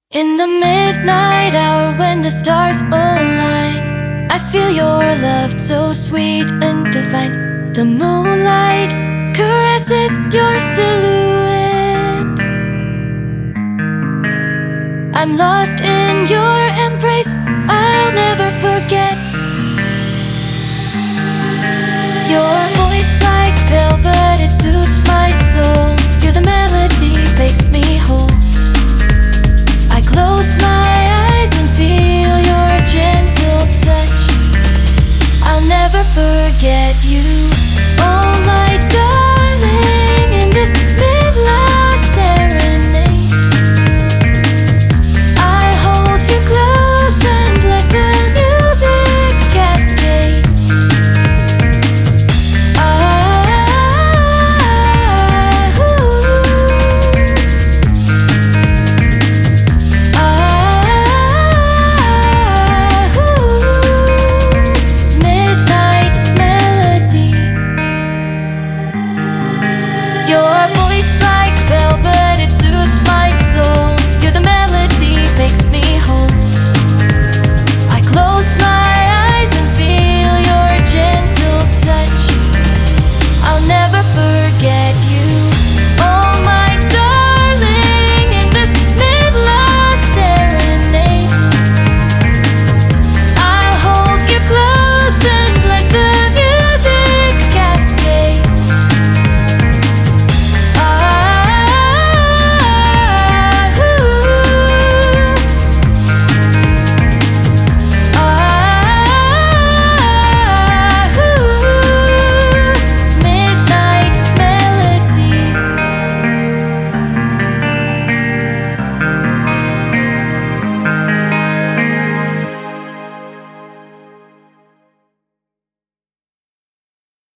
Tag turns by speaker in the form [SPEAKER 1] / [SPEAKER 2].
[SPEAKER 1] In the midnight hour when the stars align, I feel your love so sweet and divine. The moonlight caresses your silhouette. I'm lost in your embrace, I'll never forget. Your